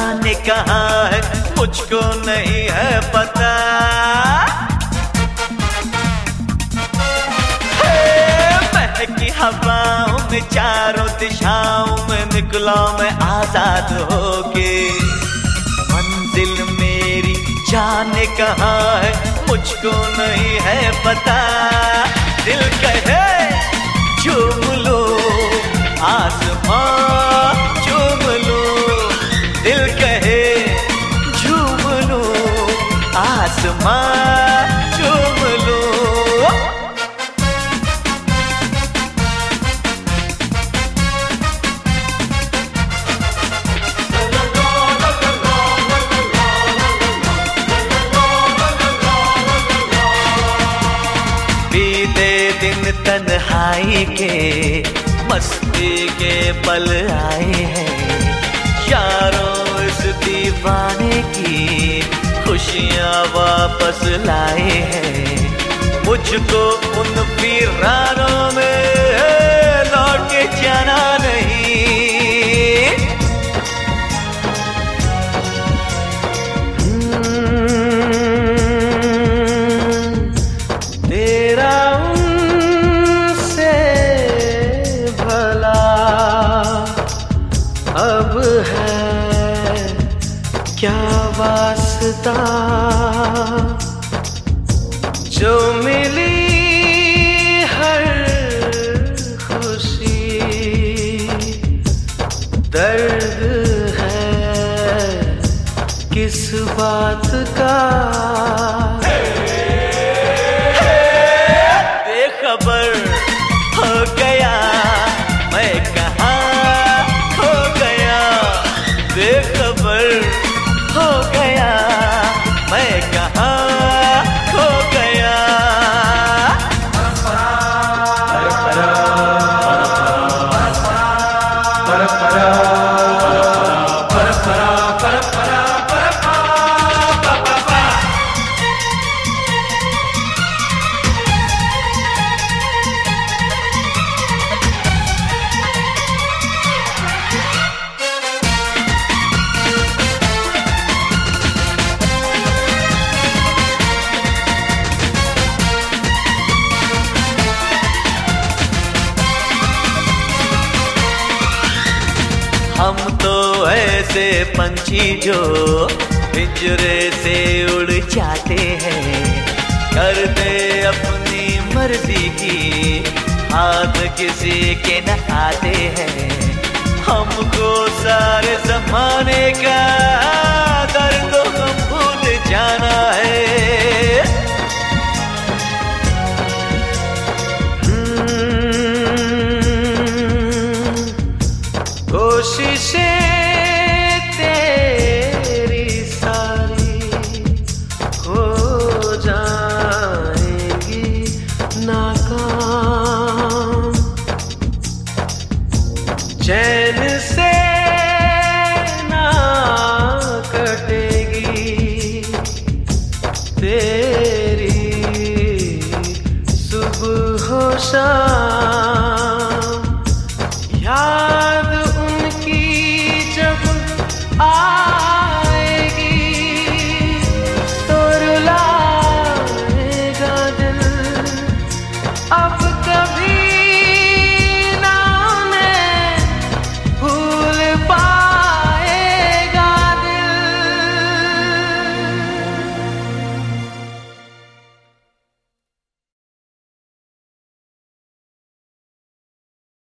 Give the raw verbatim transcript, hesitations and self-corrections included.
जाने कहाँ है मुझको नहीं है पता। महकी हवाओं में चारों दिशाओं में निकला मैं आजाद होके। मंजिल मेरी जाने कहाँ है मुझको नहीं है पता। दिल कहे चूम लो आसमां चूम लो, दिल कहे झूम लो आसमां चूम लो। बीते दिन तन्हाई के मस्ती के पल आए हैं, यारों इस दीवाने की खुशियाँ वापस लाए हैं। मुझको उन वीरानों में लौट के जाना नहीं। तेरा अब है क्या वास्ता, जो मिली हर खुशी दर्द है किस बात का। बेखबर हो गया मैं कहाँ खो गया, बेखबर हो गया मैं कहाँ खो गया। हम तो ऐसे पंछी जो पिंजरे से उड़ जाते हैं, करते अपनी मर्जी की हाथ किसी के न आते हैं। हमको सारे ज़माने का